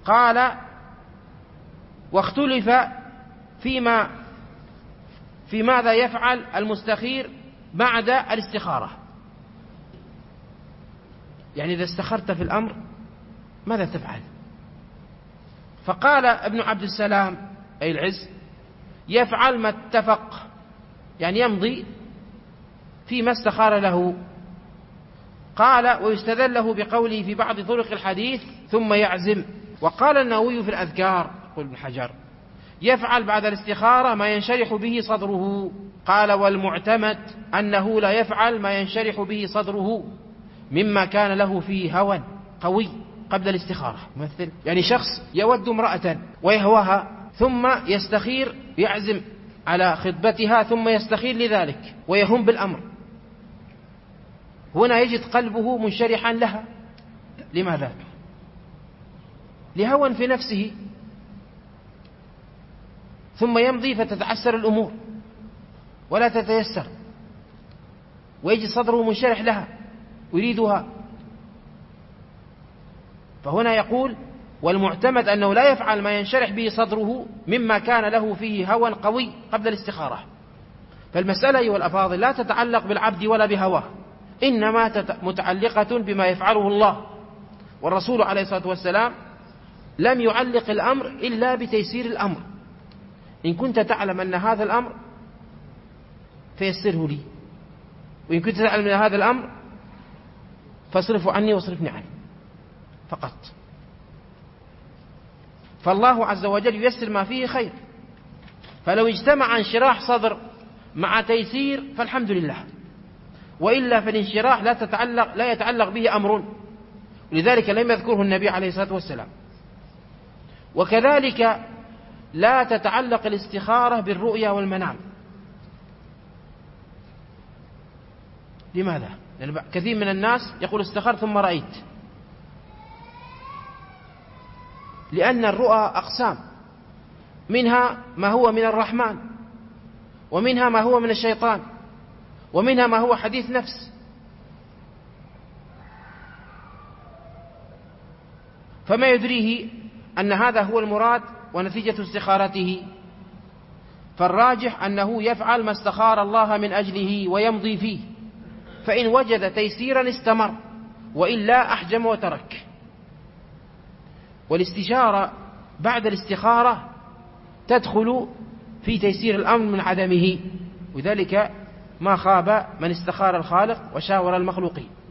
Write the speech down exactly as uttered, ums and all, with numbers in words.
قال: واختلف فيما في ماذا يفعل المستخير بعد الاستخارة، يعني إذا استخرت في الأمر ماذا تفعل؟ فقال ابن عبد السلام أي العز: يفعل ما اتفق، يعني يمضي فيما استخار له. قال: ويستدل له بقوله في بعض طرق الحديث: ثم يعزم. وقال النووي في الأذكار، يقول ابن حجر: يفعل بعد الاستخارة ما ينشرح به صدره. قال: والمعتمد أنه لا يفعل ما ينشرح به صدره مما كان له فيه هوى قوي قبل الاستخارة. مثل يعني شخص يود امرأة ويهواها ثم يستخير، يعزم على خطبتها ثم يستخير لذلك ويهم بالأمر، هنا يجد قلبه منشرحا لها. لماذا؟ لهوى في نفسه، ثم يمضي فتتعسر الأمور ولا تتيسر، ويجد صدره منشرح لها ويريدها. فهنا يقول: والمعتمد أنه لا يفعل ما ينشرح به صدره مما كان له فيه هوى قوي قبل الاستخارة. فالمسألة أيها الأفاضل لا تتعلق بالعبد ولا بهواه، إنما متعلقة بما يفعله الله، والرسول عليه الصلاة والسلام لم يعلق الأمر إلا بتيسير الأمر. إن كنت تعلم أن هذا الأمر فيسره لي، وإن كنت تعلم أن هذا الأمر فاصرفه عني واصرفني عنه فقط. فالله عز وجل ييسر ما فيه خير، فلو اجتمع انشراح صدر مع تيسير فالحمد لله، وإلا فالانشراح لا تتعلق لا يتعلق به أمر، ولذلك لم يذكره النبي عليه الصلاة والسلام. وكذلك لا تتعلق الاستخارة بالرؤيا والمنام. لماذا؟ لأن كثير من الناس يقول: استخرت ثم رأيت. لأن الرؤى أقسام، منها ما هو من الرحمن، ومنها ما هو من الشيطان، ومنها ما هو حديث نفس. فما يدريه أن هذا هو المراد ونتيجة استخارته. فالراجح أنه يفعل ما استخار الله من أجله ويمضي فيه، فإن وجد تيسيرا استمر، وإلا أحجم وترك. والاستشارة بعد الاستخارة تدخل في تيسير الأمر من عدمه، وذلك ما خاب من استخار الخالق وشاور المخلوقين.